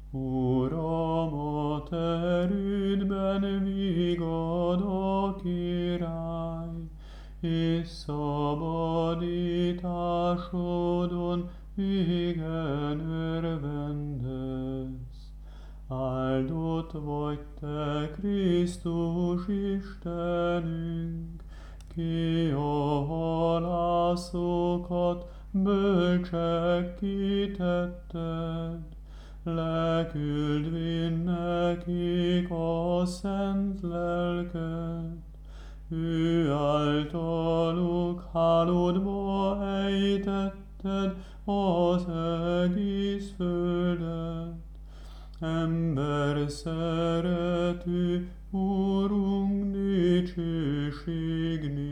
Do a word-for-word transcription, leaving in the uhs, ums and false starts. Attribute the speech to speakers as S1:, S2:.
S1: Uram, a te erődben vigad a király, és szabadításodon igen örvendez. Áldott vagy te, Krisztus Istenünk, ki a halászokat bölcsek leküldvén nekik a szent lelket. Ő általuk hálódba ejtetted az egész földet. Ember szerető Úrunk dicsőség